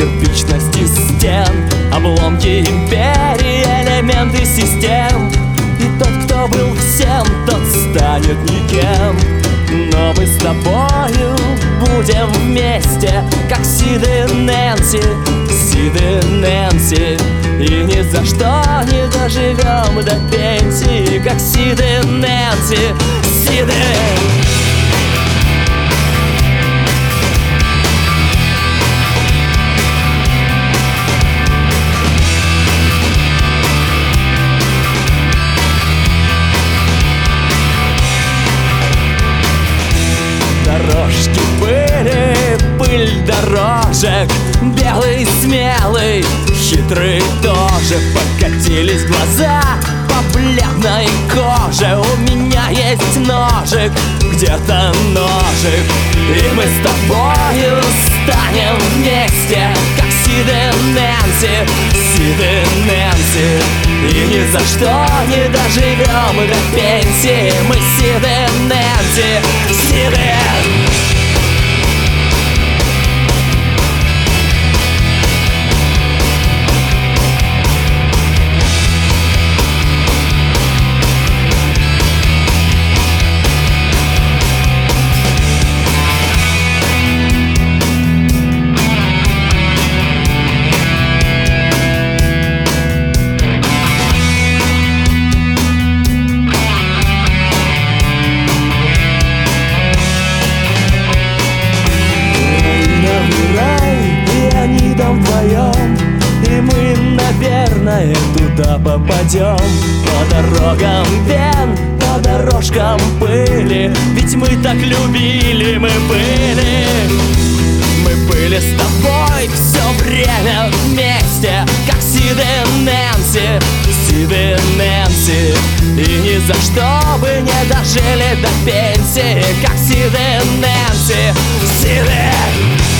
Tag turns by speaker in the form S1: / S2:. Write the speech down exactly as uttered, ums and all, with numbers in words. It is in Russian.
S1: кирпичности стен, обломки империи, элементы систем. И тот, кто был всем, тот станет никем. Но мы с тобою будем вместе, как Сид и Нэнси, Сид и Нэнси. И ни за что не доживем до пенсии, как Сид и Нэнси, Сид и... Дорожки были, пыль дорожек, белый, смелый, хитрый тоже. Покатились глаза по бледной коже. У меня есть ножик, где-то ножик. И мы с тобою станем вместе, как Сид и Нэнси, Сид и Нэнси. И ни за что не доживем до пенсии, мы Сид и Нэнси, Сид и... И мы, наверное, туда попадем. По дорогам вен, по дорожкам пыли. Ведь мы так любили, мы были. Мы были с тобой все время вместе, как Сид и Нэнси, Сид и Нэнси. И ни за что бы не дожили до пенсии, как Сид и Нэнси, Сид и...